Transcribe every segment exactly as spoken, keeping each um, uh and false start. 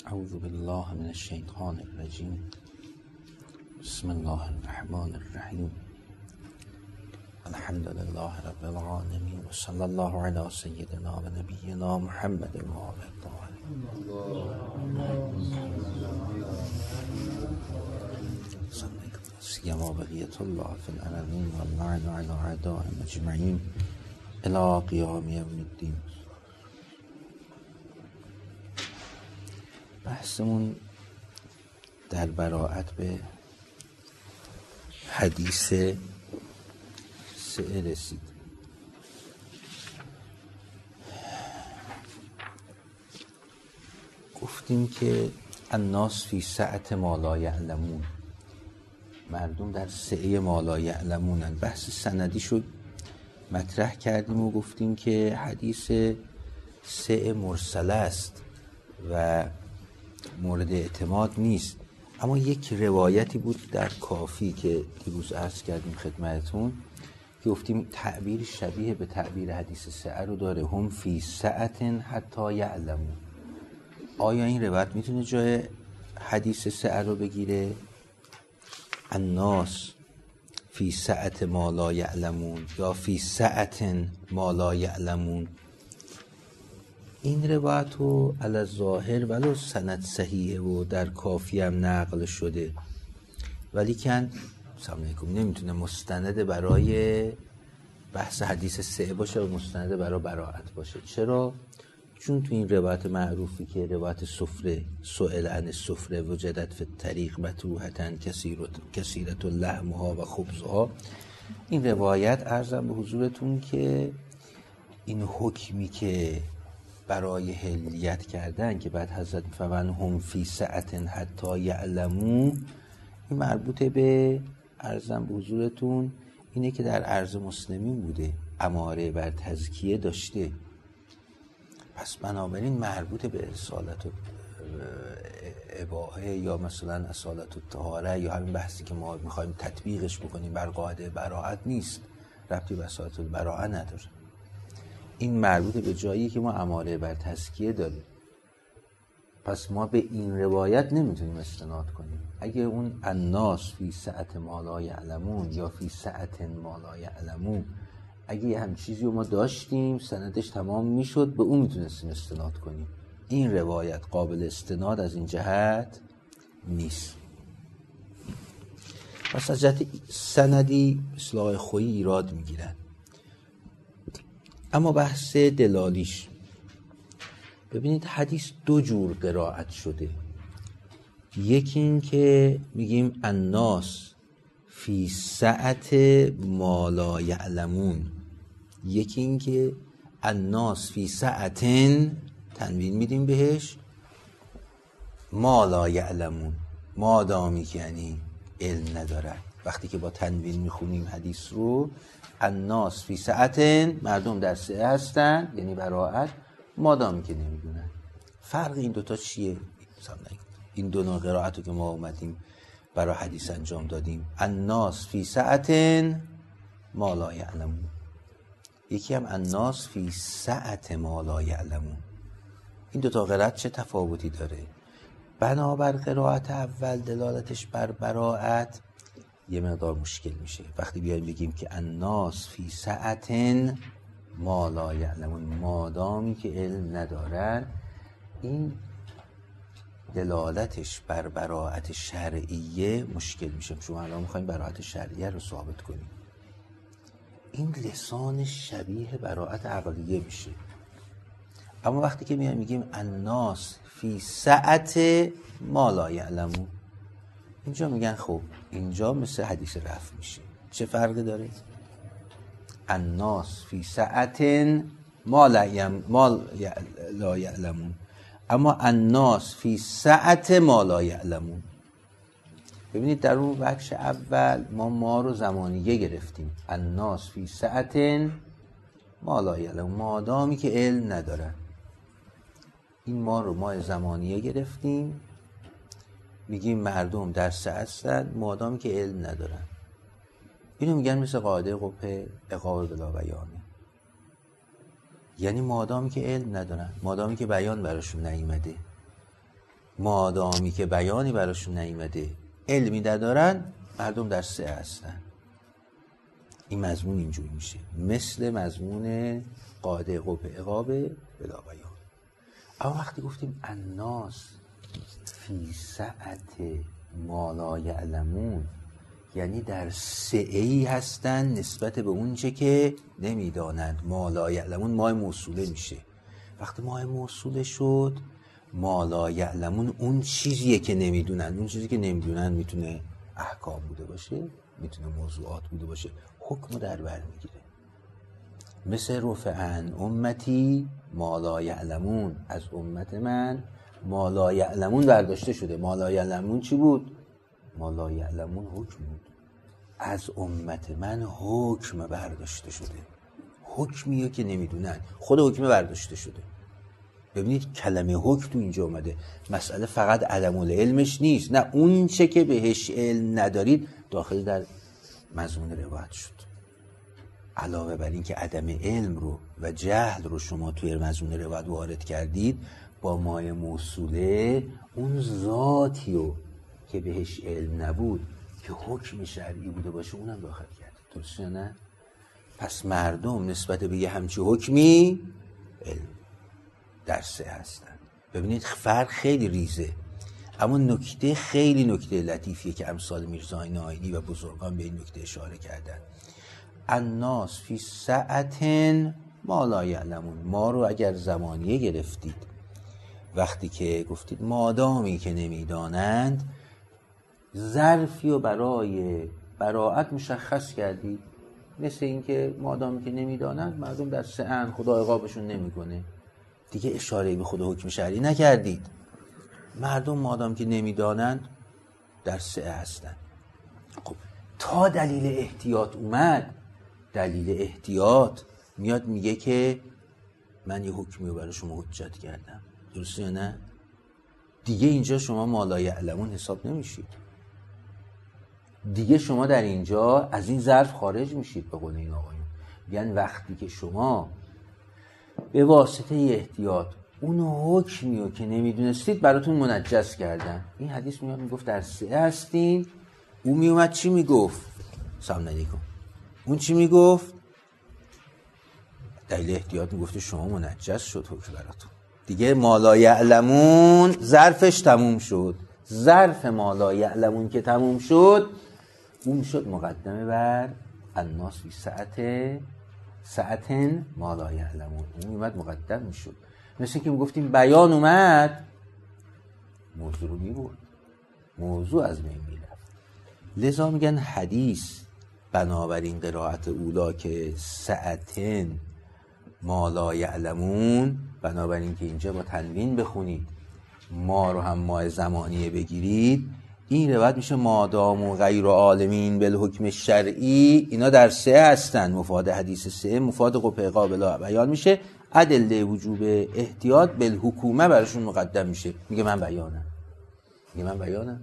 اعوذ بالله من الشیطان الرجیم. بسم الله الرحمن الرحیم. الحمد لله رب العالمین و صلی الله علی سیدنا و نبینا محمد و آله الطاهرین. سیما بقیة الله فی الارضین و اللعن علی اعدائهم اجمعین الی قیام یوم الدین. بحثمون در براءت به حدیث سه رسید. گفتیم که الناس فی سعت ما لا یعلمون، مردم در سعه ما لا یعلمونن. بحث سندی شد مطرح کردیم و گفتیم که حدیث سعه مرسله است و مورد اعتماد نیست، اما یک روایتی بود در کافی که دیروز عرض کردیم خدمتتون که گفتیم تعبیر شبیه به تعبیر حدیث سعه رو داره، هم فی سعت حتی یعلمون. آیا این روایت میتونه جای حدیث سعه رو بگیره؟ الناس فی سعت ما لا یعلمون یا فی سعت ما لا یعلمون. این روایت رو علی الظاهر ولو سند صحیحه و در کافی هم نقل شده، ولی کن سلام علیکم نمیتونه مستند برای بحث حدیث سعه باشه و مستند برای براءت باشه. چرا؟ چون تو این روایت معروفی که روایت سفره، سئل عن السفره وجدت فی الطریق مطروحة کثیرة لحمها و خبزها، این روایت عرضم به حضورتون که این حکمی که برای حلیت کردن که بعد حضرت فمن هم فی سعت حتی یعلمون، این مربوط به عرضم به حضورتون اینه که در عرض مسلمین بوده، اماره بر تزکیه داشته، پس بنابراین مربوط به اصالت و اباحه یا مثلا اصالت و طهاره یا همین بحثی که ما میخوایم تطبیقش بکنیم بر قاعده براءت نیست، ربطی به اصالت البراءه نداره. این مربوط به جایی که ما اماره بر تزکیه داریم، پس ما به این روایت نمیتونیم استناد کنیم. اگه اون الناس فی سعت ما لا یعلمون یا فی سعت ما لا یعلمون، اگه یه هم چیزی رو ما داشتیم سندش تمام میشد، به اون میتونستیم استناد کنیم. این روایت قابل استناد از این جهت نیست. پس از جهت سندی اصلاح خویی ایراد میگیرن. اما بحث دلالیش، ببینید حدیث دو جور قرائت شده. یکی این که میگیم الناس فی سعت ما لا یعلمون، یکی این که الناس فی سعتن تنوین میدیم بهش ما لا یعلمون، ما دامی که یعنی علم نداره. وقتی که با تنوین میخونیم حدیث رو، الناس فی سعتن، مردم در سعه هستن یعنی براءت، مادامی که نمیدونن. فرق این دوتا چیه؟ این دو نوع قرائت رو که ما اومدیم برای حدیث انجام دادیم، الناس فی سعتن ما لا یعلمون، یکی هم الناس فی سعت ما لا یعلمون. این دوتا قرائت چه تفاوتی داره؟ بنابر قرائت اول دلالتش بر براءت یه مقدار مشکل میشه. وقتی بیایم بگیم که الناس فی سعتن ما لا یعلمون، مادامی که علم ندارن، این دلالتش بر براءت شرعیه مشکل میشه. شما الان میخوایم براءت شرعیه رو ثابت کنیم، این لسان شبیه براءت عقلیه میشه. اما وقتی که میایم میگیم الناس فی سعت ما لا یعلمون، اینجا میگن خب اینجا مثل حدیث رفع میشه. چه فرقی داره؟ الناس فی سعت ما لا یعلمون، اما الناس فی سعت ما لا یعلمون. ببینید در اون بخش اول ما ما رو زمانیه گرفتیم، الناس فی سعت ما لا یعلمون، مادامی که علم ندارن. این ما رو ما زمانیه گرفتیم، میگیم مردم در سعه هستن مادامی که علم ندارن. اینو میگن مثل قاعده قبه عقاب بلا بیانه، یعنی مادامی که علم ندارن، مادامی که بیان براشون نیامده. مادامی که بیانی براشون نیامده، علمی ندارن، مردم در سعه هستن. این مضمون اینجوری میشه، مثل مضمون قاعده قبح عقاب بلا بیان. اما وقتی گفتیم الناس فی سعت ما لا یعلمون، یعنی در سعه‌ای هستن نسبت به اون چه که نمیدانند. ما لا یعلمون ما موصوله میشه. وقتی ما موصوله شد، ما لا یعلمون اون چیزیه که نمیدونن. اون چیزی که نمیدونن میتونه احکام بوده باشه، میتونه موضوعات بوده باشه، حکم در بر میگیره. مثل رفعن امتی ما لا یعلمون، از امت من ما لا یعلمون برداشته شده. ما لا یعلمون چی بود؟ ما لا یعلمون حکم بود. از امت من حکم برداشته شده، حکمیه که نمیدونن، خود حکم برداشته شده. ببینید کلمه حکم تو اینجا اومده. مسئله فقط عدم العلمش نیست، نه، اون چه که بهش علم ندارید داخل در مضمون روایت شد. علاوه بر این که عدم علم رو و جهل رو شما توی مضمون روایت وارد کردید، با مایه موصوله اون ذاتی رو که بهش علم نبود که حکم شرعی بوده باشه اونم داخل کردید. درسته نه؟ پس مردم نسبت به یه همچی حکمی علم در سه هستن. ببینید فرق خیلی ریزه، اما نکته خیلی نکته لطیفیه که امثال میرزا ناینی و بزرگان به این نکته اشاره کردن. الناس فی سعت ما لا یعلمون. ما رو اگر زمانیه گرفتید، وقتی که گفتید مادامی که نمیدانند، ظرفی رو برای براعت مشخص کردید. مثل این که مادامی که نمیدانند مردم در سعن، خدا عقابشون نمیکنه. دیگه اشاره به خود حکم شرعی نکردید. مردم مادام که نمیدانند در سعه هستن. خب تا دلیل احتیاط اومد، دلیل احتیاط میاد میگه که من یه حکمی رو برای شما حجت کردم. درسته یا نه؟ دیگه اینجا شما ما لا یعلمون حساب نمیشید. دیگه شما در اینجا از این ظرف خارج میشید. به قول این آقایون یعنی وقتی که شما به واسطه احتیاط اون حکمی رو که نمیدونستید براتون منجز کردن. این حدیث میاد میگفت در سعه هستین. اون میومد چی میگفت؟ سلام علیکم. اون چی میگفت؟ دلیل احتیاط میگفت شما منجز شد حکم براتون. دیگه ما لا یعلمون ظرفش تموم شد. ظرف ما لا یعلمون که تموم شد، اون شد مقدمه بر الناس فی سعت سعتن ما لا یعلمون. اون اومد مقدم میشد. مثل که میگفتیم بیان اومد، موضوع رو میبرد، موضوع از بین میرفت. لذا میگن حدیث بنابراین قرائت اولا که سعتن ما لا یعلمون، بنابراین که اینجا با تنوین بخونید، ما رو هم ما زمانیه بگیرید، این روایت میشه مادام و غیر عالمین بالحکم شرعی، اینا در سه هستن. مفاد حدیث سه مفاد قبح قابل بیان میشه. ادله وجوب احتیاط بالحکومه براشون مقدم میشه. میگه من بیانم، میگه من بیانم.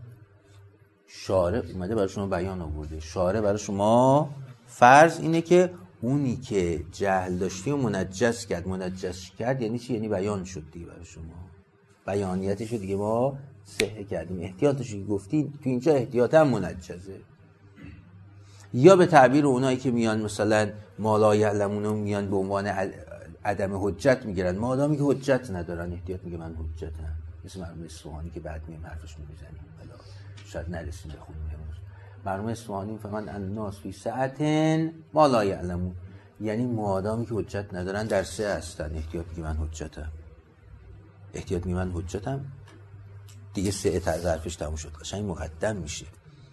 شارع اومده برای شما بیان آورده. شارع برای شما فرض اینه که اونی که جهل داشتی و منجز کرد. منجز کرد یعنی چی؟ یعنی بیان شد دیگه برای شما. بیانیتش رو دیگه ما صحه کردیم. احتیاطش رو گفتیم تو اینجا احتیاط هم منجزه. یا به تعبیر اونایی که میان مثلا ما لا یعلمون میان به عنوان عدم حجت میگیرن، ما آدمی که حجت ندارن احتیاط میگه من حجتم. مثل مرحوم اصفهانی که بعد میام حرفش میزنیم، حالا شاید نرسیم بخونیم امروز. مرحوم اصفهانی فهمن الناس فی سعتن ما لا یعلمون، یعنی ما آدمی که حجت ندارن در سه هستن. احتیاط میگه من حجتم، احتیاط میگه من حجتم. دیگه سه ظرفش تموم شد، قشنگ مقدم میشه.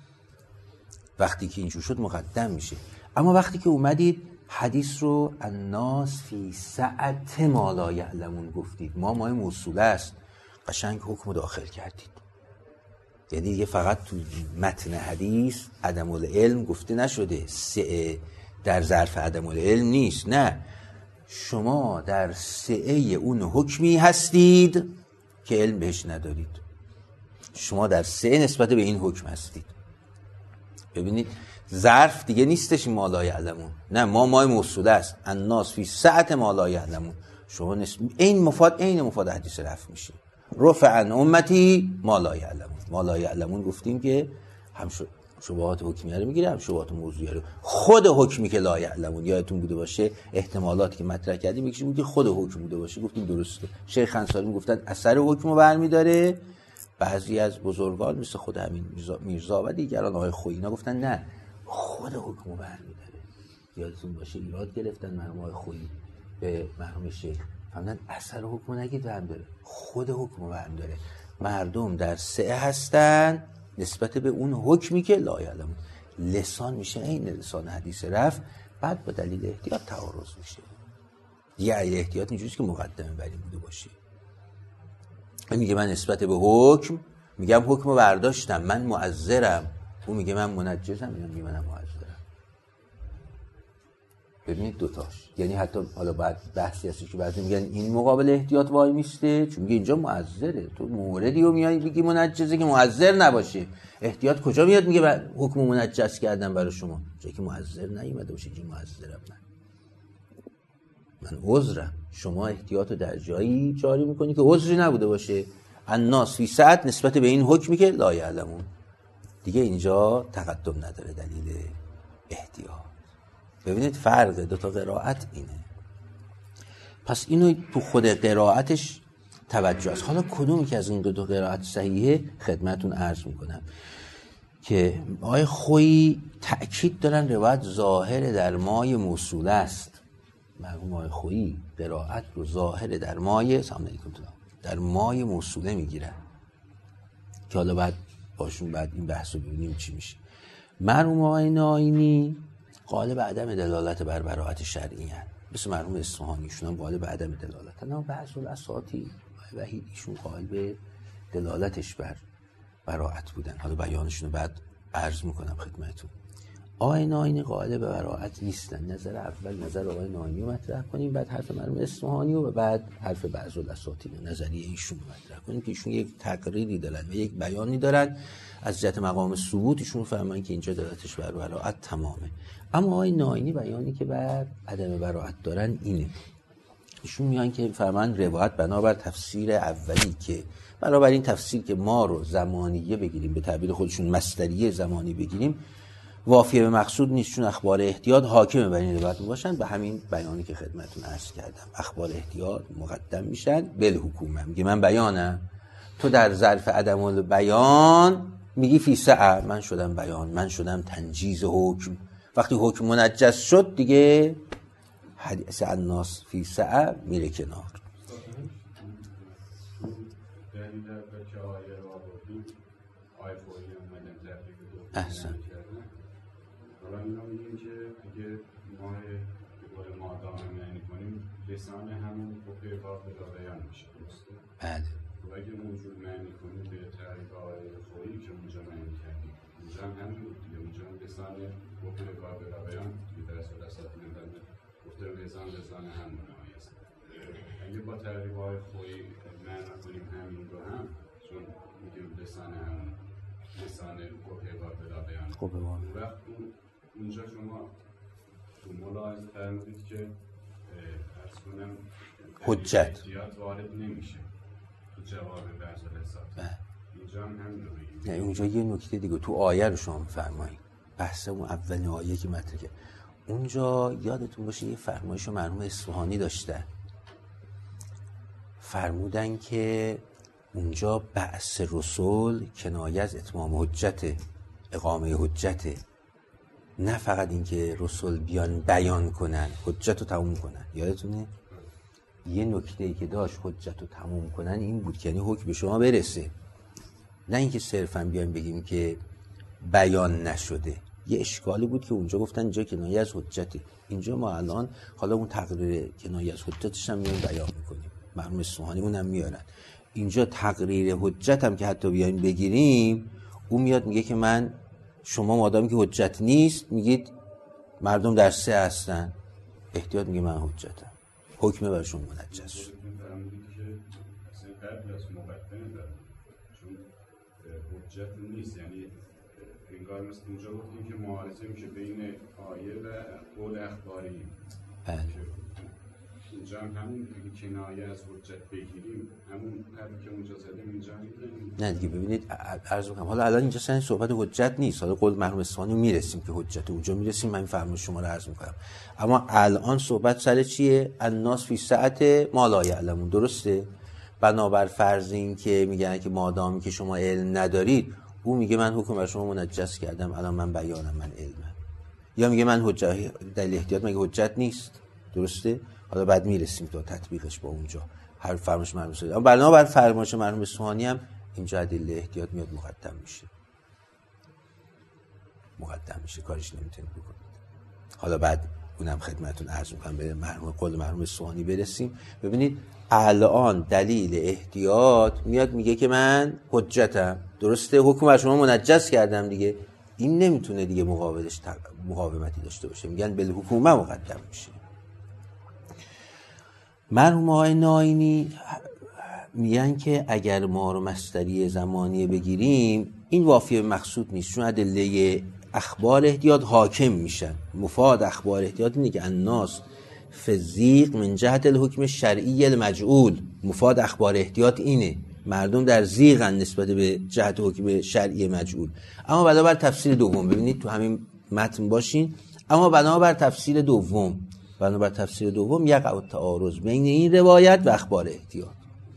وقتی که اینجور شد مقدم میشه. اما وقتی که اومدید حدیث رو الناس فی سعت ما لا یعلمون گفتید، ما مای موصوله است، قشنگ حکم داخل کردید. یعنی دیگه فقط تو متن حدیث عدم العلم گفته نشده، سعه در ظرف عدم العلم نیست، نه، شما در سعه اون حکمی هستید که علم بهش ندارید. شما در سعه نسبت به این حکم هستید. ببینید ظرف دیگه نیستش ما لا یعلمون، نه، ما مای موصوله است. الناس فی سعت ما لا یعلمون. شما نسبت این مفاد این مفاد حدیث رفع میشه. رفع عن امتی ما لا یعلمون. ما لا یعلمون گفتیم که هم شبهات حکمیه رو میگیره، هم شبهات موضوعیه رو. خود حکمی که لا یعلمون یادتون بوده باشه، احتمالاتی که مطرح کردیم یکیش بود که خود حکم بوده باشه، گفتیم درسته. شیخ انصاری میگفتن اثر حکم رو برمیداره. بعضی از بزرگان مثل خود همین میرزا, میرزا و دیگران آقای خویی اینا گفتن نه، خود حکم رو برمیداره. یادتون باشه ایراد گرفتن مرحوم آقای خویی به مرحوم شیخ، فهمیدن اثر حکم رو نگید برمیداره، خود حکم رو برمیداره. مردم در سعه هستن نسبت به اون حکمی که لا یعلمون. لسان میشه این لسان حدیث رفع، بعد با دلیل احتیاط تعارض میشه. یه علیل احتیاط اینجوریه که مقدمه بری بوده باشه. میگه من نسبت به حکم میگم حکم رو برداشتم، من معذرم. اون میگه من منجزم، اینم میگه منم معذرم. ببینید دوتاش، یعنی حتی حالا بعد بحثی هستی که بعضی میگن این مقابل احتیاط وای میسته، چون میگه اینجا معذره، تو موردی رو میای بگی منجزه که معذر نباشه. احتیاط کجا میاد میگه حکم منجز کردم برای شما، جایی که معذر نیومده باشه که معذرم من من عذرم. شما احتیاط رو در جایی جاری میکنی که عذری نبوده باشه. الناس فی سعة نسبت به این حکمی که لا یعلمون، دیگه اینجا تقدم نداره دلیل احتیاط. ببینید فرق دو تا قرائت اینه. پس اینو تو خود قرائتش توجه است. حالا کدومی که از این دو تا قرائت صحیحه خدمتون عرض میکنم که آقای خویی تأکید دارن روایت ظاهر در مای موصوله است. مرحوم آقای خویی قرائت رو ظاهر در مای سلام علیکم در مای موصوله میگیرن که حالا بعد باشون بعد این بحث رو ببینیم چی میشه. مرحوم آقای ناینی غالب عدم دلالت بر براءت شرعی هست، مثل مرحوم اصفهانی ایشون هم غالب عدم دلالت، نه بعض الاساطیر وحید ایشون غالب دلالتش بر براءت بودن. حالا بیانشون رو بعد عرض میکنم خدمتتون. آقای ناینی غالب براءت نیستن. نظر اول نظر آقای ناینی رو مطرح کنیم، بعد حرف مرحوم اصفهانی و بعد حرف بعض الاساطیر نظریه ایشون رو مطرح کنیم که ایشون یک تقریری دارن و یک بیانی دارن از جهت مقام ثبوت. ایشون فهمن که اینجا دلالتش بر براءت تمامه. اما آقای ناینی بیانی که بر عدم براءت دارن اینه، ایشون میگن که فهمن روایت بنابر تفسیر اولی که بنابر این تفسیر که ما رو زمانیه بگیریم، به تعبیر خودشون مصدریه زمانی بگیریم، وافیه به مقصود نیست، چون اخبار احتیاط حاکم بر این روایت باشن. به همین بیانی که خدمتتون عرض کردم اخبار احتیاط مقدم میشن بالحکومه. میگه من بیانم، تو در ظرف عدم البیان میگی فی سعه، من شدم بیان، من شدم تنجیز حکم. وقتی حکم منجز شد دیگه حدیث الناس فی سعه میره کنار. احسن. حالا اینا میگیم که اگه ما به مادام معنی کنیم لسان همون بقیه باقی بیان میشه، درسته؟ بله. و اگه موجود معنی کنیم به تعریف آقای خویی که اونجا معنی کردیم، اونجا هم همین بود دیگه، اونجا هم لسان بقیه باقی بیان که در اصل اساس میدن گفته لسان لسان همون آیه است. اگه با تعریف آقای خویی معنی کنیم همین رو هم، چون میگیم لسان همون لسان بقیه باقی بیان، خب بابا وقت اونجا شما تو ملاحظه فرمودید که ارز کنم حجت احتیاط وارد نمیشه تو جواب بحث الحساب. اینجا هم همین رو بگیم. نه اونجا یه نکته دیگه تو آیه رو شما بفرمایید، بحثمون اولین آیه که مطرح کرد اونجا یادتون باشه یه فرمایش رو مرحوم اصفهانی داشتن، فرمودن که اونجا بعث رسول کنایه از اتمام حجت، اقامه حجت، نه فقط این که رسول بیان بیان کنن حجت رو تموم کنن. یادتونه یه نکته ای که داشت حجت رو تموم کنن این بود که یعنی حکم به شما برسه، نه اینکه صرفا بیان بگیم که بیان نشده. یه اشکالی بود که اونجا گفتن اینجا کنایه از حجته، اینجا ما الان حالا اون تقریر کنایه از حجتش هم میان بیان میکنیم، مرحوم اصفهانیمون هم میارن. اینجا تقریر حجت هم که حتی بیایم بگیریم، اون میاد میگه که من شما مادامی که حجت نیست میگید مردم در سه هستن، احتیاط میگه من حجتم، حکمه بر شما منجز شد. فرمودید که اصلا قبل از مقدمه دارم، چون حجت نیست، یعنی انگار مثل اونجا گفتیم که معارضه میشه بین آیه و قول اخباری. بله. اینجا هم همون دیگه کنایه از حجت بگیریم همون حرفی که اونجا زدیم اینجا میگیم. نه دیگه ببینید عرض می‌کنم حالا الان اینجا سن صحبت حجت نیست، حالا قول مرحوم اصفهانی میرسیم که حجت اونجا میرسیم، من فرمایش شما رو عرض می‌کنم. اما الان صحبت سر چیه؟ الناس فی سعت ما لا یعلمون. درسته؟ بنابر فرض این که میگن که مادامی که شما علم ندارید، او میگه من حکم بر شما منجز کردم، الان من بیانم، من علمم. یا میگه من حجت دلیل احتیاط مگه حجت نیست؟ درسته؟ حالا بعد میرسیم تا تطبیقش با اونجا هر فرمایش مرحوم اصفهانی. اما بنابر فرمایش مرحوم اصفهانی هم اینجا دلیل احتیاط میاد مقدم میشه. مقدم میشه، کارش نمیتونید بکنید. حالا بعد اونم خدمتتون عرض می‌کنم به مرحوم قول مرحوم اصفهانی برسیم. ببینید الان دلیل احتیاط میاد میگه که من حجتم، درسته؟ حکم بر شما منجز کردم دیگه. این نمیتونه دیگه مقابلش مقاومتی داشته باشه، میگن بالحکومه مقدم میشه. مرحوم آقای ناینی میگن که اگر ما رو مصدری زمانیه بگیریم این وافی مقصود نیست، چون ادله اخبار احتیاط حاکم میشن. مفاد اخبار احتیاط اینه که الناس فزیق من جهت الحکم شرعی المجعول. مفاد اخبار احتیاط اینه، مردم در زیغن نسبت به جهت حکم شرعی مجعول. اما بنابر تفسیر دوم، ببینید تو همین متن باشین، اما بنابر تفسیر دوم بنابر تفسیر دوم یقع التعارض بین این روایت و اخبار احتیاط.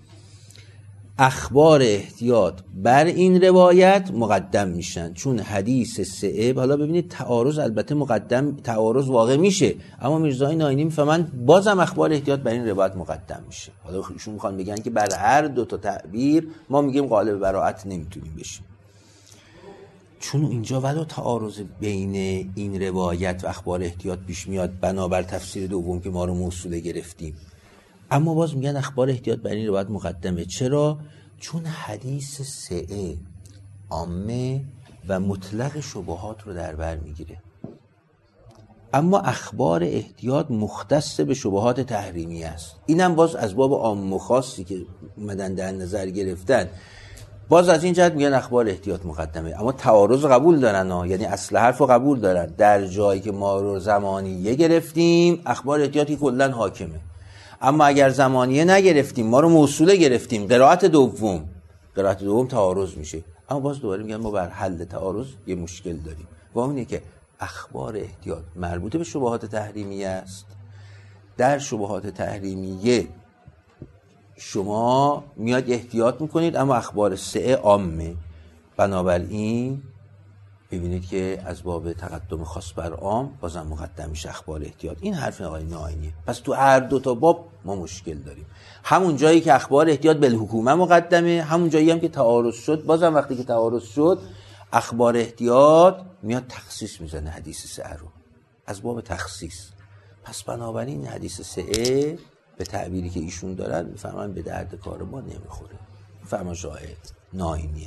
اخبار احتیاط بر این روایت مقدم میشن، چون حدیث سعب. حالا ببینید تعارض البته مقدم، تعارض واقع میشه، اما میرزای ناینی میفهمن بازم اخبار احتیاط بر این روایت مقدم میشه. حالا ایشون میخوان بگن که بر هر دو تا تعبیر ما میگیم قالب براءت نمیتونیم بشیم، چون اینجا ولو تعارض بین این روایت و اخبار احتیاط پیش میاد بنابر تفسیر دوم که ما رو موصوله گرفتیم، اما باز میگن اخبار احتیاط بر این روایت مقدمه. چرا؟ چون حدیث سعه عامه و مطلق شبهات رو در بر میگیره، اما اخبار احتیاط مختص به شبهات تحریمی است. اینم باز از باب عام و خاصی که اومدن در نظر گرفتن، باز از این جهت میگن اخبار احتیاط مقدمه. اما تعارض قبول دارن ها، یعنی اصل حرف رو قبول دارن. در جایی که ما رو زمانیه گرفتیم اخبار احتیاطی کلن حاکمه، اما اگر زمانیه نگرفتیم ما رو موصوله گرفتیم، قرائت دوم قرائت دوم تعارض میشه. اما باز دوباره میگن ما بر حل تعارض یه مشکل داریم، و اون اینه که اخبار احتیاط مربوط به شبهات تحریمیه است. در شبهات تحریمیه شما میاد احتیاط میکنید، اما اخبار سعه عامه. بنابراین ببینید که از باب تقدم خاص بر عام بازم مقدم میشه اخبار احتیاط. این حرف آقای ناینیه. پس تو هر دو تا باب ما مشکل داریم. همون جایی که اخبار احتیاط بالحکومه مقدمه، همون جایی هم که تعارض شد، بازم وقتی که تعارض شد اخبار احتیاط میاد تخصیص میزنه حدیث سعه رو از باب تخصیص. پس بنابراین حدیث سعه به تعبیری که ایشون دارن میفهمن به درد کار ما نمیخوره. فرمان شاهد ناینیه.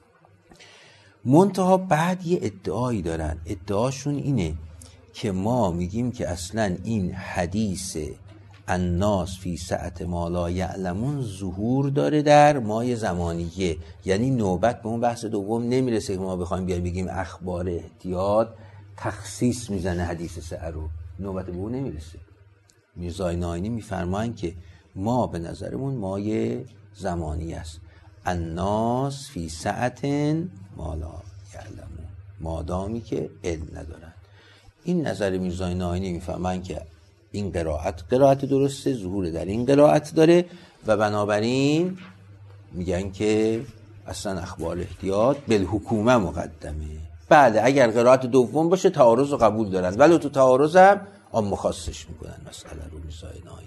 منتها بعد یه ادعایی دارن، ادعاشون اینه که ما میگیم که اصلا این حدیث الناس فی سعت ما لا یعلمون ظهور داره در مای زمانیه، یعنی نوبت به اون بحث دوم نمیرسه که ما بخوایم بیایم بگیم اخبار احتیاط تخصیص میزنه حدیث سعه رو، نوبت به اون نمیرسه. میرزای ناینی میفرمایند که ما به نظرمون مای زمانی است، الناس فی سعت ما لا یعلمون، مادامی که علم ندارن. این نظر میرزای ناینی میفهمن که این قرائت قرائت درسته، ظهور در این قرائت داره، و بنابراین میگن که اصلا اخبار احتیاط بالحکومه مقدمه. بله اگر قرائت دوم باشه تعارض رو قبول دارن، ولی تو تعارض هم آن مخصصش میکنن مسئله رو. میرزای ناینی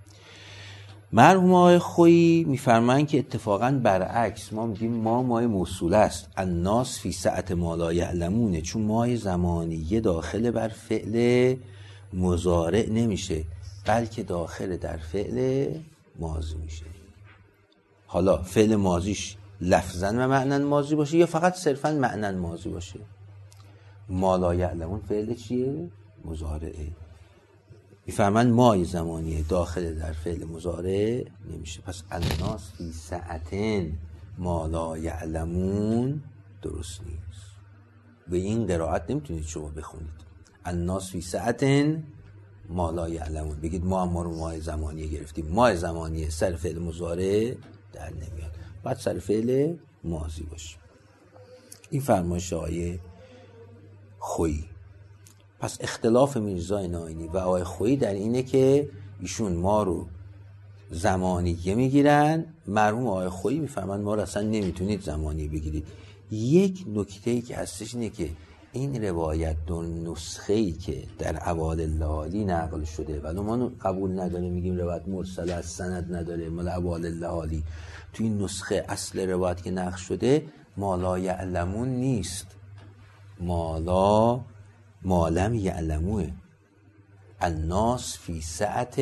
مرحوم آقای خویی میفرمایند که اتفاقا برعکس، ما میگیم ما مای موصوله است، الناس فی سعت ما لا یعلمونه، چون مای زمانیه داخل بر فعل مضارع نمیشه بلکه داخل در فعل ماضی میشه. حالا فعل ماضیش لفظاً و معناً ماضی باشه یا فقط صرفاً معناً ماضی باشه. ما لا یعلمون فعل چیه؟ مضارعه. میفهمن مای زمانیه داخل در فعل مضارع نمیشه. پس الناس فی سعتن ما لا یعلمون درست نیست. به این قرائت نمیتونید شما بخونید الناس فی سعتن ما لا یعلمون. بگید ما ما رو ماه زمانیه گرفتیم، ماه زمانیه سر فعل مضارع در نمیاد، بعد سر فعل ماضی باشه. این فرمایش آقای خویی. پس اختلاف میرزا ناینی و آقای خویی در اینه که ایشون ما رو زمانیه میگیرن، مرحوم آقای خویی میفهمن ما رو اصلا نمیتونید زمانیه بگیرید. یک نکته‌ای که هستش اینه که این روایت دو نسخه‌ای که در اول اللهالی نقل شده ولی ما قبول نداره، میگیم روایت مرسل از سند نداره مال اول اللهالی، تو این نسخه اصل روایت که نقل شده ما لا یعلمون نیست، ما لا ما لم یعلموه، الناس فی سعت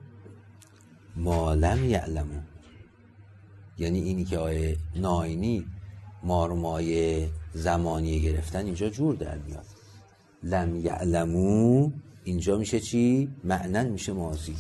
ما لم یعلمون. یعنی اینی که آیه ناینی ما رو مایه زمانیه گرفتن اینجا جور در میاد. لم یعلمو اینجا میشه چی؟ معنن میشه ماضی.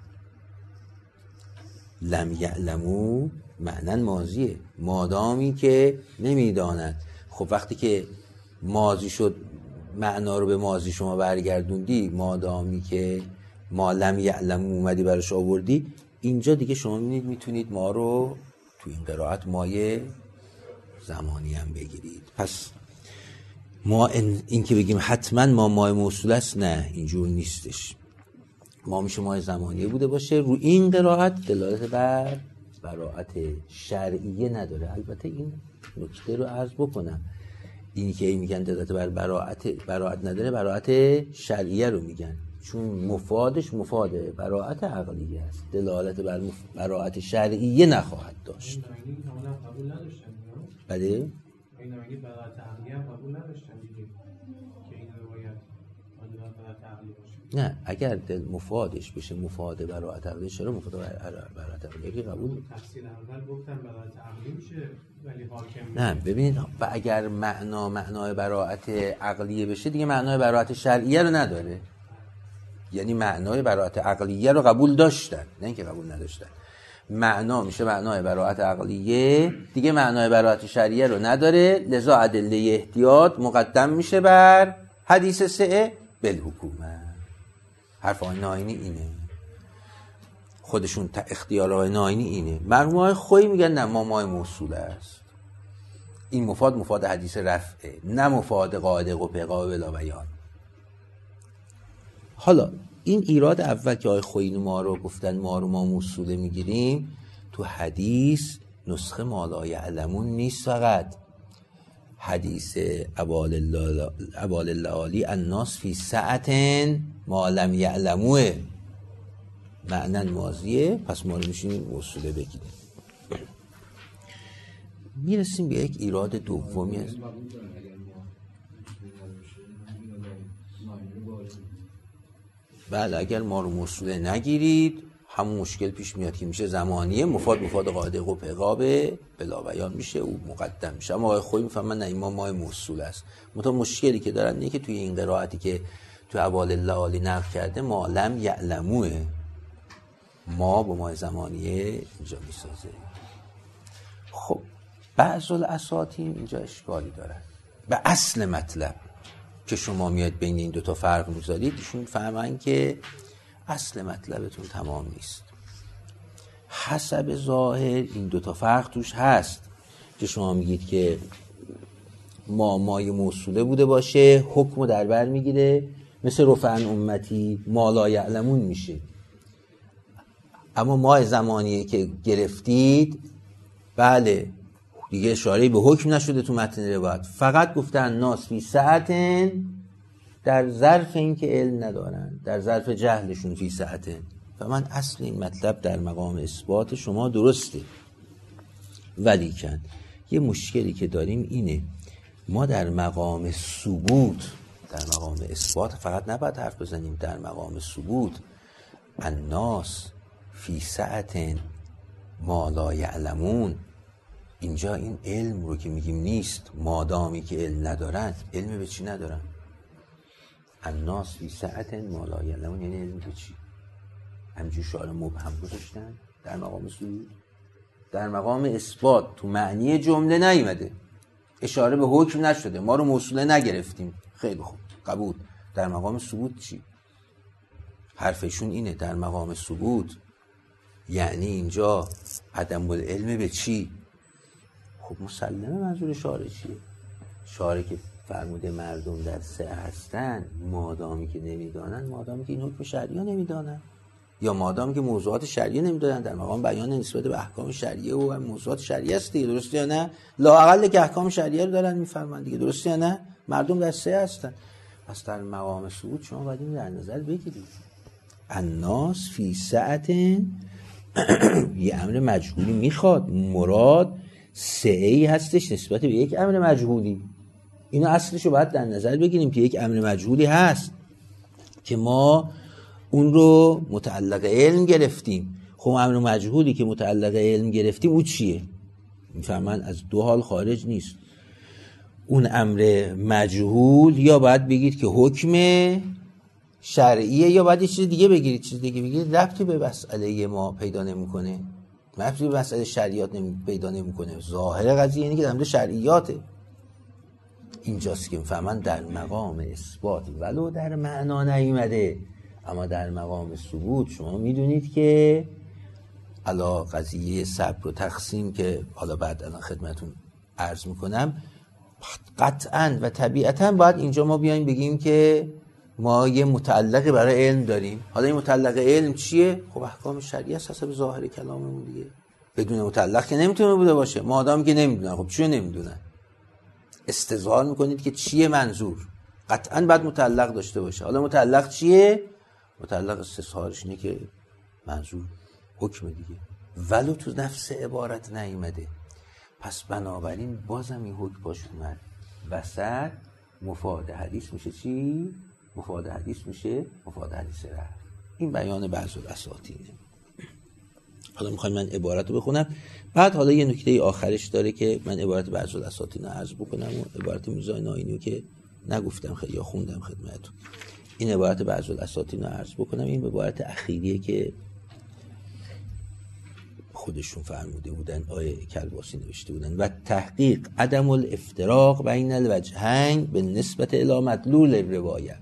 لم یعلمو معنن ماضیه، مادامی که نمیدانند. خب وقتی که ماضی شد معنا رو به ماضی شما برگردوندی، مادامی که ما لم یعلمو اومدی براش آوردی، اینجا دیگه شما میبینید میتونید ما رو تو این قرائت مایه زمانی هم بگیرید. پس ما این, این که بگیم حتما ما مای موصول است، نه اینجور نیستش. ما میشه مای زمانیه بوده باشه. رو این قرائت دلالت بر براءت شرعیه نداره. البته این نکته رو عرض بکنم، اینی که میگن دلالت بر براءت براءت نداره، براءت شرعیه رو میگن، چون مفادش مفاده براءت عقلیه است، دلالت بر براءت شرعیه نخواهد داشت. بله این نمیگه براءت عقلیه قبول نداشتن دیگه که این روایت براءت عقلی باشه. نه اگر دل مفادش بشه مفاد براءت عقلیه، چرا مفاد براءت عقلیه قبول؟ تفسیر اول گفتم براءت عقلی میشه ولی حاکم نه ببینید، و اگر معنا معنای براءت عقلیه بشه دیگه معنای براءت شرعیه رو نداره. یعنی معنای براءت عقلیه رو قبول داشتن، نه اینکه قبول نداشتن. معنا میشه معنای براءت عقلیه، دیگه معنای براءت شرعیه رو نداره، لذا ادله احتیاط مقدم میشه بر حدیث سه بالحکومه. حرف آقای ناینی اینه، خودشون تا اختیار آقای ناینی اینه. مرحوم آقای خویی میگن نه ما مای موصول است، این مفاد مفاد حدیث رفعه، نه مفاد قاعده قبقا بلا بیان. حالا این ایراد اول که آقای خویی ما رو گفتن ما رو ما موصوله میگیریم، تو حدیث نسخه ما لا یعلمون نیست، فقط حدیث ابوال اللهالی الناس فی سعت ما لم یعلموه معنن ماضیه، پس ما رو میشیم موصوله بگیریم. میرسیم به یک ایراد دومی است. بله اگر ما رو موصوله نگیرید همون مشکل پیش میاد که میشه زمانیه، مفاد مفاد قاعده قبقابه بلا بیان میشه، او مقدم میشه. اما آقای خویی میفهمن نه این ما مای موصول است. متا مشکلی که دارن اینه که توی این قرائتی که تو ابوال اللهالی نقل کرده ما لم یعلموه، ما با مای زمانیه اینجا میسازه. خب بعض الاساطین اینجا اشکالی دارن به اصل مطلب که شما میاد بین این دوتا فرق میذارید، ایشون فهمن که اصل مطلبتون تمام نیست. حسب ظاهر این دوتا فرق توش هست که شما میگید که ما مای موصوله بوده باشه حکمو در بر میگیره، مثل رفعن امتی ما لا یعلمون میشه. اما مای زمانیه که گرفتید بله دیگه اشاره به حکم نشده تو متن روایت، فقط گفتن ناس فی ساعتن، در ظرف این که علم ندارن، در ظرف جهلشون فی ساعتن. و من اصل این مطلب در مقام اثبات شما درسته، ولیکن یه مشکلی که داریم اینه ما در مقام ثبوت، در مقام اثبات فقط نباید حرف بزنیم، در مقام ثبوت الناس فی ساعتن ما لا یعلمون، اینجا این علم رو که میگیم نیست، مادامی که علم ندارن. علم به چی ندارن؟ الناس فی ساعت ما لا یعلمون یعنی علم به چی؟ همینجور شعار مبهم گذاشتن در مقام ثبوت. در مقام اثبات تو معنی جمله نیومده، اشاره به حکم نشده، ما رو موصوله نگرفتیم، خیلی خوب قبول. در مقام ثبوت چی؟ حرفشون اینه در مقام ثبوت یعنی اینجا عدم العلم به چی؟ خب مسلمه منظور شارع چیه؟ شارع که فرموده مردم در سه هستن مادامی که نمیدانن، مادامی که این حکم شرعیه نمیدانن، یا مادامی که موضوعات شرعیه نمیدانن، در مقام بیان نسبت به احکام شرعیه و موضوعات شرعیه است دیگه، درسته یا نه؟ لااقل که احکام شرعیه رو دارن میفرمایند دیگه، درسته یا نه؟ مردم در سه هستن. پس در مقام ثبوت شما باید این در نظر بگیرید الناس فی سعت یه امر مجهولی میخواد، مراد سعی هستش نسبت به یک امر مجهولی. اینو اصلشو باید در نظر بگیریم که یک امر مجهولی هست که ما اون رو متعلق علم گرفتیم. خب امر مجهولی که متعلق علم گرفتیم او چیه؟ میفهمن از دو حال خارج نیست. اون امر مجهول یا باید بگید که حکم شرعیه یا باید یه چیز دیگه بگیرید، چیز دیگه بگیرید ربطی به مسئله ما پیدا نمیکنه، ربطی به مسئله شرعیات نمی پیدا نمیکنه. ظاهر قضیه اینه که در مورد شرعیاته. اینجاست که میفهمن در مقام اثبات ولو در معنا نیامده، اما در مقام ثبوت شما میدونید که علا قضیه سبک و تقسیم که حالا بعد الان خدمتون عرض میکنم، قطعاً و طبیعتاً باید اینجا ما بیایم بگیم که ما یه متعلقی برای علم داریم. حالا این متعلق علم چیه؟ خب احکام شرعیه است حسب ظاهر کلاممون دیگه. بدون متعلق که نمیتونه بوده باشه. ما آدم که نمیدونن، خب چیه نمیدونن؟ استظهار میکنید که چیه منظور؟ قطعاً باید متعلق داشته باشه. حالا متعلق چیه؟ متعلق استظهارش اینه که منظور حکم دیگه، ولو تو نفس عبارت نیامده. پس بنابراین بازم این حکم باش اومد وسط. مفاد حدیث میشه چی؟ مفاد حدیث میشه مفاد حدیث رفع. این بیان بعض الاساطینه. حالا میخوایم من عبارت رو بخونم، بعد حالا یه نکته آخرش داره که من عبارت بعض الاساطین رو عرض بکنم و عبارت میرزا ناینی که نگفتم خیلی یا خوندم خدمتتون. این عبارت بعض الاساطین رو عرض بکنم. این عبارت اخیریه که خودشون فرموده بودن، آیه کلباسی نوشته بودن: و تحقیق عدم الافتراق بین الوجهین به نسبت الی مدلول الروایه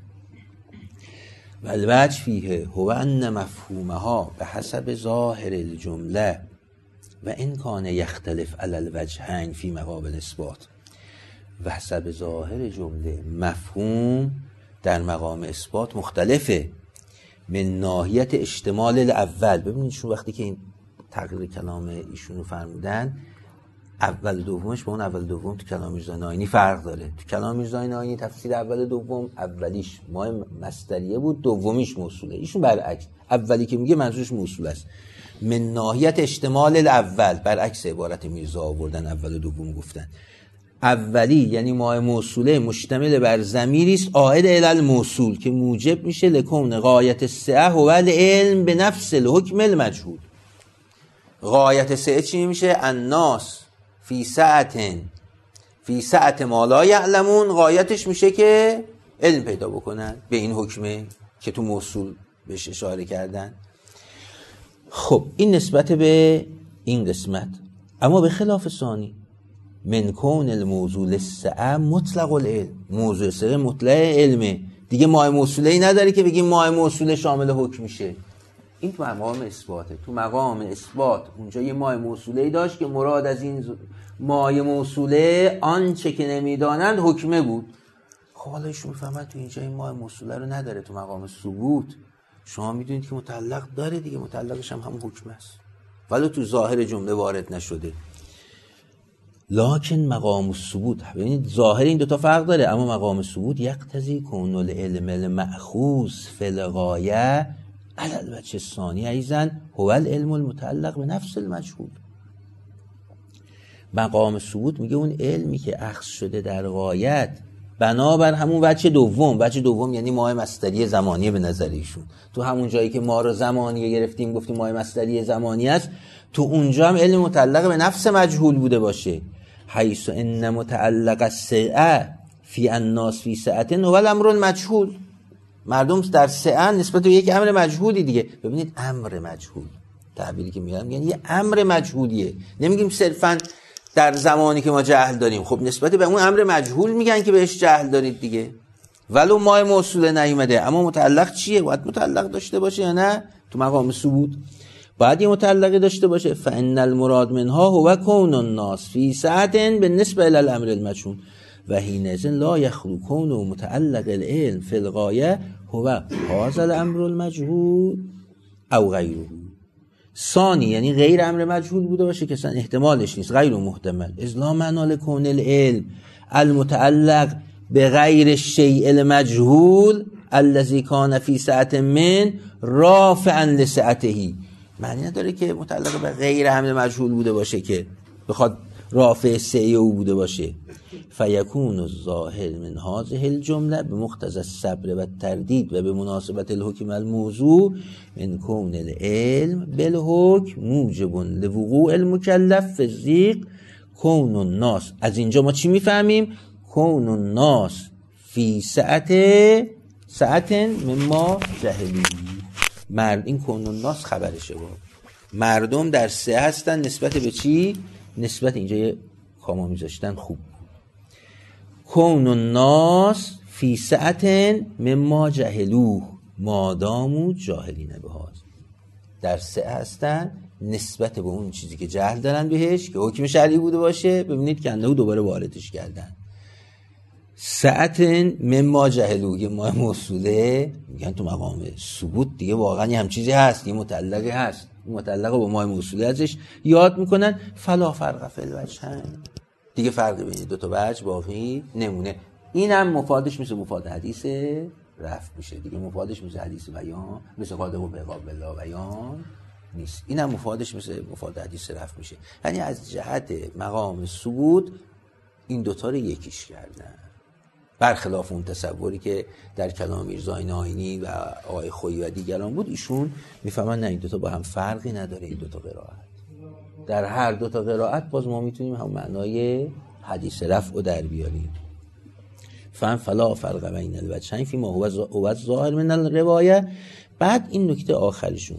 و الوجه فیه هو ان مفهومها به حسب ظاهر الجمله و ان کان یختلف علی الوجهین فی مقابل اثبات. و حسب ظاهر جمله مفهوم در مقام اثبات مختلفه من ناحیت اشتمال الاول. ببینید شما وقتی که این تغییر کلام ایشونو فرمودن، اول دومش با اون اول دوم تو کلام میرزا ناینی فرق داره. تو کلام میرزا ناینی تفسیر اول دوم، اولیش ماه مصدریه بود، دومیش موصوله. ایشون برعکس، اولی که میگه منظورش موصول است. من ناحیت اشتمال الاول، برعکس عبارت میرزا آوردن، اول دوم گفتن. اولی یعنی ماه موصوله مشتمل بر ضمیری است عائد الی الموصول که موجب میشه لکون غایت السعه هو العلم به نفس الحکم المجهول. غایت سعه چی میشه؟ الناس فی سعتن فی سعت ما لا یعلمون. غایتش میشه که علم پیدا بکنن به این حکمه که تو موصول بهش اشاره کردن. خب این نسبت به این قسمت. اما به خلاف ثانی، من کون الموضوع للسعه مطلق العلم، موضوع سعه مطلق علمه دیگه، ماه موصوله ای نداره که بگیم ماه موصوله شامل حکم میشه. این تو مقام اثباته. تو مقام اثبات اونجا یه ماه موصوله ای داشت که مراد از این ماه موصوله آنچه که نمیدانند حکمه بود. خب حالا ایشون میفهمن تو اینجا این ماه موصوله رو نداره. تو مقام ثبوت شما میدونید که متعلق داره دیگه، متعلقش هم همون حکم است ولی تو ظاهر جمله وارد نشده. لکن مقام الثبوت، ببینید ظاهر این دوتا فرق داره، اما مقام ثبوت یقتضی کون العلم المأخوذ فی الغایه علی الوجه الثانی ایضا هو العلم المتعلق به نفس المجهول. مقام ثبوت میگه اون علمی که اخذ شده در غایت بنابر همون وجه دوم. وجه دوم یعنی ماه مصدری زمانیه به نظر ایشون. تو همون جایی که ما رو زمانیه گرفتیم گفتیم ماه مصدری زمانی است، تو اونجا هم علم متعلق به نفس مجهول بوده باشه. حیث ان متعلق السعه فی الناس فی سعه هو الامر المجهول. مردم در سعه نسبت به یک امر مجهولی دیگه. ببینید امر مجهول، تعبیری که میگم یعنی یه امر مجهولیه. نمیگیم صرفاً در زمانی که ما جهل داریم. خب نسبت به اون امر مجهول میگن که بهش جهل دارید دیگه. ولو مای موصوله نیومده، اما متعلق چیه؟ باید متعلق داشته باشه یا نه؟ تو مقام ثبوت باید یه متعلقی داشته باشه. فان المراد منها هو کون الناس فی سعة بالنسبه الى الامر المجهول و حینئذ لا یخلو کون متعلق العلم فی الغایه هو هذا الامر المجهول او غیره. ثانی یعنی غیر امر مجهول بوده باشه که اصلا احتمالش نیست، غیر محتمل. اذ لا معنی لکون العلم المتعلق بغیر الشیء المجهول الذي كان في سعة من رافعا لسعته. معنی نداره که متعلق به غیر امر مجهول بوده باشه که بخواد رافع سعی او بوده باشه. فیکون الظاهر من هذه الجمله بمقتضى الصبر و التردید و به مناسبت الحکم الموضوع من کون العلم بالحکم موجب لوقوع المکلف فی الضیق کون الناس. از اینجا ما چی میفهمیم؟ کون الناس فی سعة سعة مما جهلوا. مرد این کون الناس خبرشه با مردم در سه هستن نسبت به چی؟ نسبت اینجا یه کاما میذاشتن خوب. کون الناس فی سعة مما جهلوه مادامو جاهلین بهاست. در سه هستن نسبت به اون چیزی که جهل دارن بهش که حکم شرعی بوده باشه. ببینید که انده دوباره واردش کردن. سعة مما جهلوه یه ما موصوله میگن تو مقام ثبوت دیگه واقعا یه هم چیزی هست، یه متعلقی هست، متعلق با ما موصوله ازش یاد میکنن. فلا فرق فی الوجهین، دیگه فرقی بین دو تا وجه باقی نمونه. اینم مفادش مثل مفاد حدیث رفع میشه دیگه، مفادش مثل حدیث بیان مثل قاعده و بقابل بیان نیست. اینم مفادش مثل مفاد حدیث رفع میشه. یعنی از جهت مقام ثبوت این دوتا رو یکیش کردن، برخلاف اون تصوری که در کلام میرزا ناینی و آقای خویی و دیگران بود. ایشون میفهمن نه این دوتا با هم فرقی نداره. این دوتا قرائت در هر دوتا قرائت باز ما میتونیم هم معنای حدیث رفع رو در بیاریم. فهم فلا فرق بین الوجهین فی ما هو الظاهر من الروایه. بعد این نکته آخرشون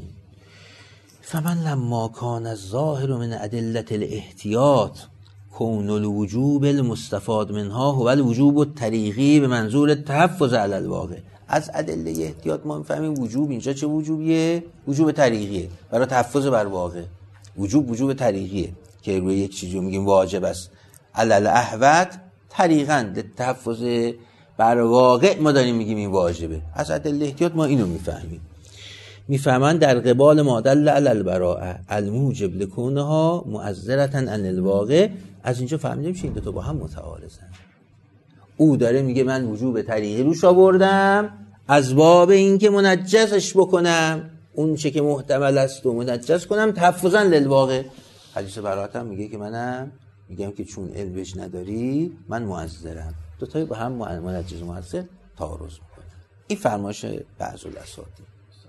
فمن لما کان الظاهر من ادله الاحتیاط کون الوجوب المستفاد منها هو الوجوب الطریقی به منظور التحفظ علی الواقع. از ادله احتیاط ما میفهمیم وجوب اینجا چه وجوبیه؟ وجوب طریقیه برای تحفظ بر واقع. وجوب وجوب طریقیه که روی یک چیزی میگیم واجب است علی الاحوط طریقاً تحفظ بر واقع ما داریم میگیم این واجبه. از ادله احتیاط ما اینو میفهمیم. میفهمن در قبال ما دل علی البراءه الموجب لکونها معذرة عن الواقع. از اینجا فهمیدیم که این دو تا با هم متعارضن. او داره میگه من وجوب طریقی روش آوردم از باب اینکه منجزش بکنم، اون چه که محتمل است و منجز کنم تحفظاً للواقع. حدیث براءت هم میگه که منم میگم که چون علم بهش نداری من معذرم. دو تایی با هم منجز و معذر تعارض میکنن. این فرمایش بعض الاساتید.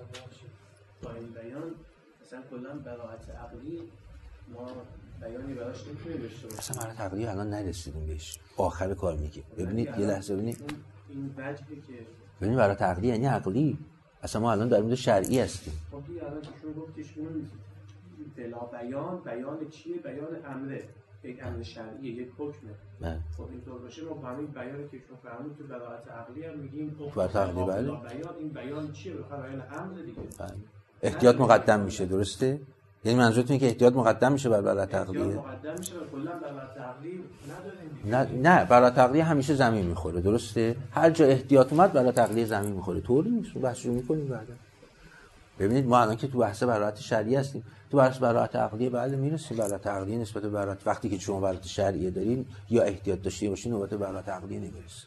با این بیان مثلا کلا براءت عقلی ما بیانی براش نمیتونیم داشته باشیم. اصلا براءت عقلی الان نرسیدیم بهش، آخر کار میگه. ببینید یه لحظه ببینید این وجهی که ببینید براءت عقلی یعنی عقلی. اصلا ما الان در مورد شرعی هستیم. خب این الان که شما گفتید اون بلا بیان بیان چیه؟ بیان امره، یک امر شرعیه، یک حکمه. بله. خب اینطور باشه ما با همین بیانی که شما فرمودید تو براءت عقلی هم میگیم خب براءت عقلی بله. بیان این بیان چیه؟ بخاطر بیان امر دیگه. بله. احتیاط مقدم میشه، درسته؟ یعنی منظورتون اینه که احتیاط مقدم میشه بر براءت عقلیه؟ احتیاط مقدم میشه و کلا براءت عقلی نداریم. نه نه براءت عقلیه همیشه زمین میخوره، درسته؟ هر جا احتیاط اومد براءت عقلیه زمین میخوره. طوری نیست. بحثو میکنیم بعدا. ببینید ما الان که تو بحث براءت شرعی هستیم، تو بحث براءت عقلیه بله میرسیم. براءت عقلیه نسبت به براءت وقتی که شما براءت شرعیه دارین یا احتیاط داشته باشین نوبت براءت عقلیه نمیرسه.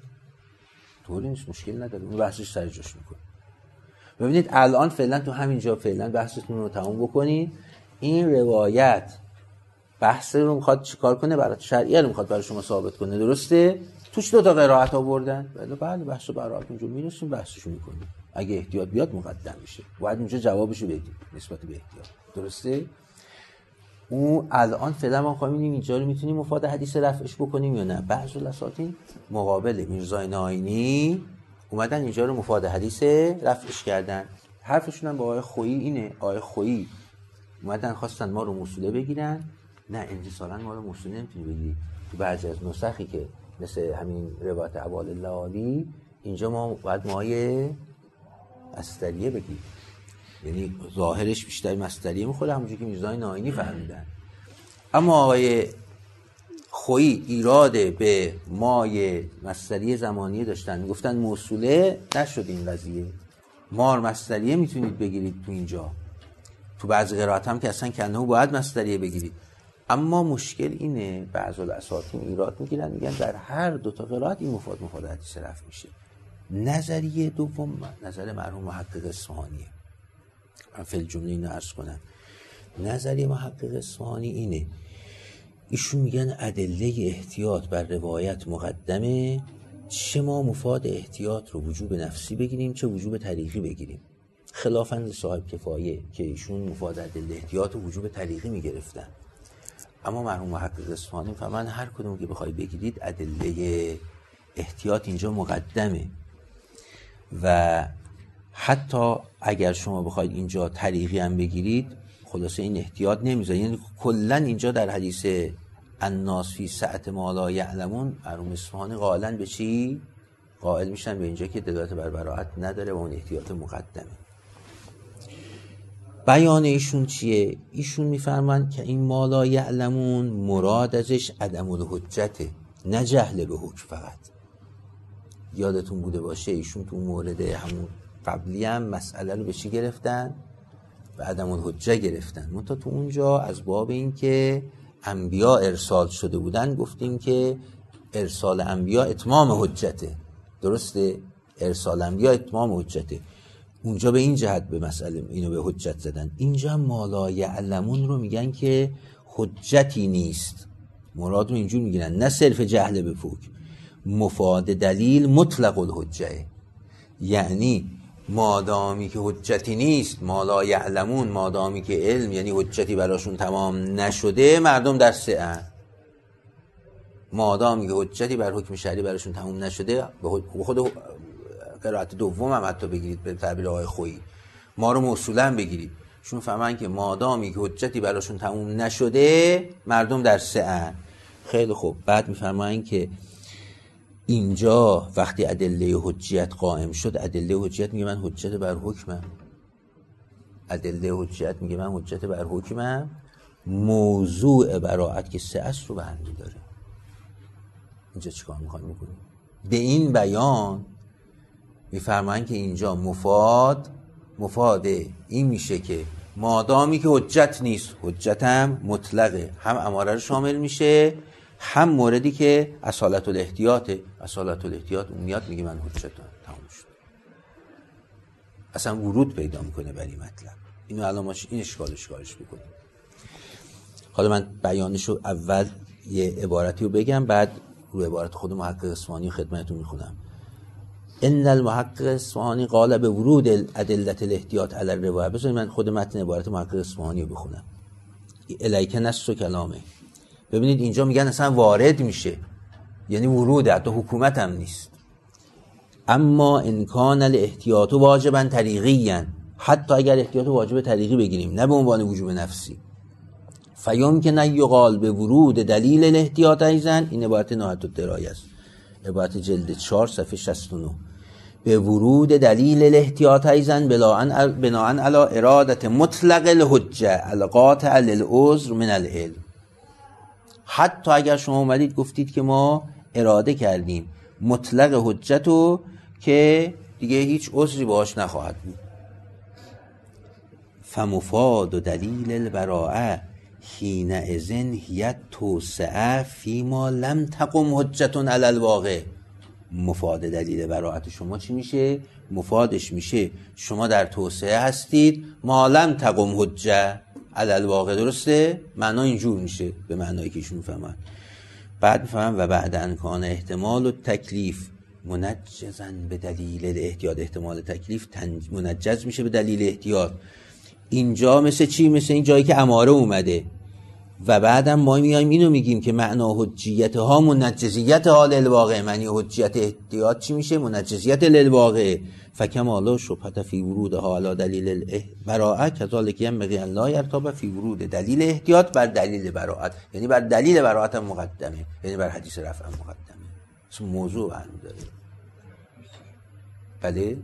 طوری نیست، مشکل نداره. اون بحثش سر جاش میکنه. ببینید الان فعلا تو همین جا فعلا بحثتون رو تموم بکنید. این روایت بحث رو میخواد چیکار کنه؟ براءت شرعیه رو میخواد برای شما ثابت کنه، درسته؟ توش دو تا قرائت آوردن. بله بله بحث براءت اونجا میرسیم بحثشو میکنیم. اگه احتیاط بیاد مقدم میشه. باید اونجا جوابشو بدیم نسبت به احتیاط. درسته؟ اون الان فعلا ما خواهیم ببینیم اینجا رو میتونیم مفاد حدیث رفعش بکنیم یا نه. بعضی الاساتید مقابل میرزا ناینی اومدن اینجا رو مفاد حدیث رفعش کردن. حرفشون هم با آقای خویی اینه. آقای خویی اومدن خواستن ما رو موصوله بگیرن. نه انتصالا ما رو موصوله نمیتونی بگیری. تو بعضی از نسخی که مثل همین روایت ابوال لالی اینجا ما باید مایه مصدریه بگیم، یعنی ظاهرش بیشتر مصدریه میخوره، همونجوری که میرزای ناینی فهمیدن. اما آقای خویی ایراد به مایه مصدریه زمانیه داشتن، میگفتن موصوله نشد این قضیه، مار مصدریه میتونید بگیرید تو اینجا، تو بعضی قرائت هم که اصلا کنه باید مصدریه بگیرید. اما مشکل اینه بعضی الاساطین ایراد میگیرن، میگن در هر دو تا قرائت این مفاد مفاد حدیث رفع میشه. نظریه دوم نظر مرحوم محقق اصفهانیه، من فی الجمله اینو عرض کنم. نظریه محقق اصفهانی اینه، ایشون میگن ادله احتیاط بر روایت مقدمه، چه ما مفاد احتیاط رو وجوب نفسی بگیریم چه وجوب طریقی بگیریم، خلافاً صاحب کفایه که ایشون مفاد ادله احتیاط رو وجوب طریقی میگرفتن. اما مرحوم محقق اصفهانی فرمان هر کدوم که بخوای بگیرید ادله احتیاط اینجا مقدمه و حتی اگر شما بخواید اینجا طریقی هم بگیرید خلاصه این احتیاط نمیذاره. یعنی کلا اینجا در حدیث الناس فی سعة ما لا یعلمون مرحوم اصفهانی قائلن به چی؟ قائل میشن به اینجا که دلالت بر براءت نداره و اون احتیاط مقدمه. بیان ایشون چیه؟ ایشون میفرمان که این ما لا یعلمون مراد ازش عدم الحجته، نه جهل به حکم فقط. یادتون بوده باشه ایشون تو مورد همون قبلی هم مسئله رو به چی گرفتن؟ به عدم الحجه گرفتن. منتها تو اونجا از باب این که انبیا ارسال شده بودن گفتیم که ارسال انبیا اتمام حجته، درسته؟ ارسال انبیا اتمام حجته. اونجا به این جهت به مسئله اینو به حجت زدن. اینجا ما لا یعلمون رو میگن که حجتی نیست، مراد رو اینجور میگیرن، نه صرف جهل به فوق، مفاد دلیل مطلق الحجه. یعنی مادامی که حجتی نیست، ما لا یعلمون، مادامی که علم یعنی حجتی براشون تمام نشده، مردم در سعه. مادامی که حجتی بر حکم شرعی براشون تمام نشده، به خود قرائت دوم هم حتی بگیرید به تعبیر آقای خویی، ما رو موصولا بگیرید، چون فهمن که مادامی که حجتی براشون تمام نشده مردم در سعه. خیلی خوب. بعد میفرماین که اینجا وقتی ادله حجیت قائم شد، ادله حجیت میگه من حجت بر حکمم، ادله حجیت میگه من حجت بر حکمم، موضوع براءت که سه اصل رو برمی‌داره. اینجا چیکار می‌خوایم بکنیم؟ به این بیان میفرمایند که اینجا مفاد مفاد این میشه که مادامی که حجت نیست، حجت هم مطلقه، هم اماره رو شامل میشه، هم موردی که اصالت الاحتیاطه. اصالت الاحتیاط اون میاد میگه من حجتم، تمام شد، اصلا ورود پیدا میکنه بر این مطلب. اینو الان ما این اشکال اشکالش بکنیم. حالا من بیانشو اول یه عبارتی رو بگم، بعد رو عبارت خود محقق اصفهانی خدمتتون میخونم. ان المحقق اصفهانی قال به ورود ادله الاحتیاط علی الروایه. بذارید من خود متن عبارت محقق اصفهانی رو بخونم. الیک نص و کلامه. ببینید اینجا میگن اصلا وارد میشه، یعنی ورود، حتی حکومت هم نیست. اما ان کان الاحتیاط واجبا طریقیا، حتی اگر احتیاط واجب طریقی بگیریم نه به عنوان وجوب نفسی، فیمکن ان یقال به ورود دلیل الاحتیاط ایضا. این عبارت نهایت الدرایه است، عبارت جلد چهار صفحه شصت و نه. به ورود دلیل الاحتیاط ایضا بناء علی اراده مطلق الحجه القاطع للعذر من العلم. حتی اگر شما اومدید گفتید که ما اراده کردیم مطلق حجتو که دیگه هیچ عذری باهاش نخواهد بود. فمفاد و دلیل البراءه حین اذن هیت توسعه فیما لم تقم حجتون علی الواقع. مفاد دلیل براءت شما چی میشه؟ مفادش میشه شما در توسعه هستید ما لم تقم حجه علی الواقع، درسته؟ معنا اینجور میشه به معنایی که ایشون فهمن. بعد میفهمن و بعد ان کان احتمال و تکلیف منجزا به دلیل الاحتیاط. احتمال تکلیف منجز میشه به دلیل احتیاط. اینجا مثل چی؟ مثل این جایی که اماره اومده و بعدم ما میایم اینو میگیم که معنا حجیت ها منجزیت حال الواقع. معنی حجیت احتیاط چی میشه؟ منجزیت للواقع. فکمالا شبهت فی ورود ها علی دلیل براءه کذالک ینبغی ان لا یرتاب فی ورود دلیل احتیاط بر دلیل براءت، یعنی بر دلیل براءت هم مقدمه، یعنی بر حدیث رفع هم مقدمه. اسم موضوع برمی داره. بله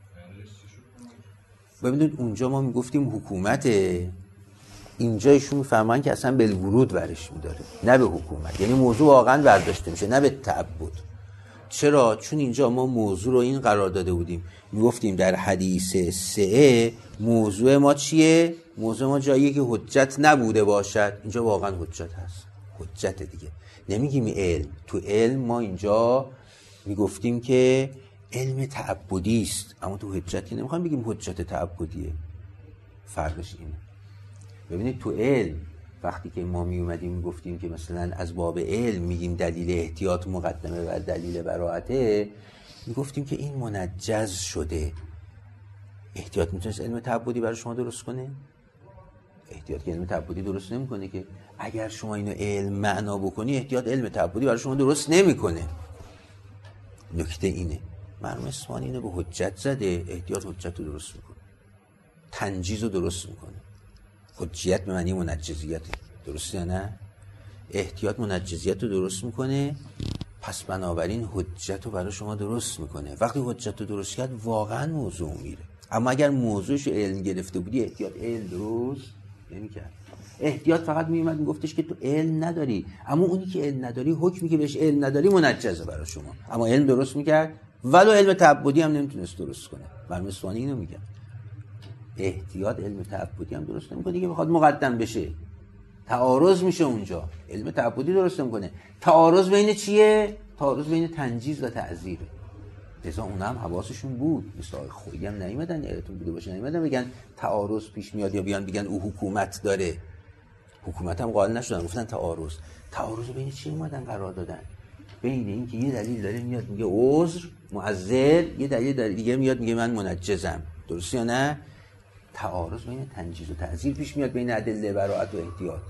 ببینید اونجا ما میگفتیم حکومت، اینجا ایشون میفرمان که اصلا بالورود ورش میداره، نه به حکومت، یعنی موضوع واقعا برداشته میشه نه به تعبد. چرا؟ چون اینجا ما موضوع رو این قرار داده بودیم، میگفتیم در حدیث سه موضوع ما چیه؟ موضوع ما جاییه که حجت نبوده باشد، اینجا واقعا حجت هست، حجت دیگه. نمیگیم علم، تو علم ما اینجا میگفتیم که علم تعبدی است، اما تو حجتی نمیخوام بگیم حجت تعبدیه، فرقش اینه. ببینید تو علم وقتی که ما می اومدیم میگفتیم که مثلا از باب علم میگیم دلیل احتیاط مقدمه بر دلیل براءته، میگفتیم که این منجز شده. احتیاط میتونست علم تعبدی برای شما درست کنه؟ احتیاط که علم تعبدی درست نمیکنه که. اگر شما اینو علم معنا بکنی، احتیاط علم تعبدی برای شما درست نمیکنه. نکته اینه. مرحوم اصفهانی اینو به حجت زده، احتیاط حجت رو درست میکنه، تنجیز رو درست میکنه. حجیت به معنی منجزیت، درسته یا نه؟ احتیاط منجزیت رو درست میکنه، پس بنابراین حجت رو برای شما درست میکنه. وقتی حجت رو درست کرد واقعا موضوع میره. اما اگر موضوعش رو علم گرفته بودی، احتیاط علم درست نمیکرد. احتیاط فقط میومد میگفتش که تو علم نداری، اما اونی که علم نداری، حکمی که بهش علم نداری منجزه برای شما، اما علم درست میکرد. ولو علم تعبدی هم نمیتونست درست کنه. مرحوم اصفهانی اینو میگن، احتیاط علم تعبدی هم درست نمیکنه دیگه، بخواد مقدم بشه تعارض میشه اونجا. علم تعبدی درست نمیکنه. تعارض بین چیه؟ تعارض بین تنجیز و تعذیره. لذا اونها هم حواسشون بود، مثل آقای خویی هم نیومدن، یادتون بوده باشه نیومدن بگن تعارض پیش میاد یا بیان بگن او حکومت داره. حکومت هم قائل نشدن، گفتن تعارض. تعارض بین چی اومدن قرار دادن؟ بین این که یه دلیل داره میاد میگه عذر معذر، یه دلیل دیگه میاد میگه من منجزم، درست یا نه؟ تعارض بین تنجیز و تعذیر پیش میاد، بین ادله براءت و احتیاط.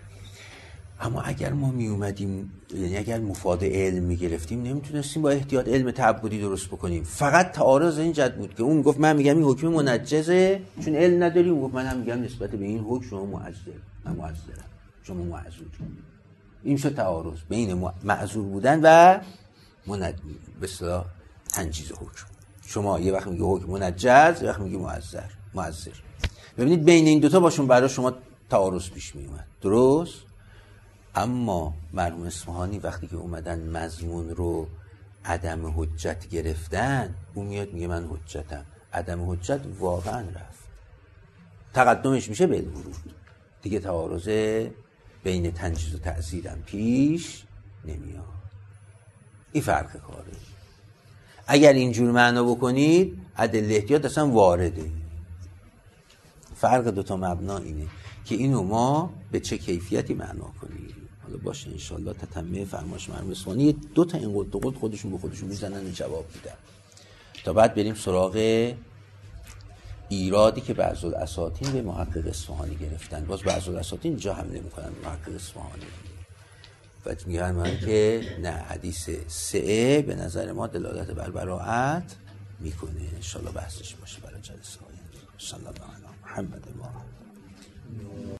اما اگر ما می اومدیم، یعنی اگر مفاد علم می گرفتیم، نمیتونستیم با احتیاط علم تعبدی درست بکنیم. فقط تعارض این جد بود که اون گفت من میگم این حکم منجزه چون علم نداری، اون گفت من هم میگم نسبت به این حکم شما معذر، من معذرم، شما معذور. این شد تعارض بین معذور بودن و منجز، به اصطلاح تنجیز حکم. شما یه وقت میگی حکم منجز، یه وقت میگی معذر معذر. ببینید بین این دوتا باشون برای شما تعارض پیش می اومد، درست؟ اما مرحوم اصفهانی وقتی که اومدن مضمون رو عدم حجت گرفتن، اون میاد میگه من حجتم. عدم حجت واقعا رفت، تقدمش میشه به ورود دیگه، تعارض بین تنجیز و تعذیرم پیش نمیاد. این فرق کاره. اگر اینجور معنا بکنید ادله احتیاط اصلا وارده. فرق دوتا مبنا اینه که اینو ما به چه کیفیتی معنا کنیم. حالا باشه انشالله تتمه فرمایش مرحوم اصفهانی دو تا این قد دو قد خودشون به خودشون میزنن و جواب میدن. تا بعد بریم سراغ ایرادی که بعض الاساطین به محقق اصفهانی گرفتن. باز بعض الاساطین جا حمله میکنن به محقق اصفهانی و میگن من که نه، حدیث سه به نظر ما دلالت بر براءت میکنه. انشالله بحثش باشه برای جلسه آینده. صلی الله علیه محمد و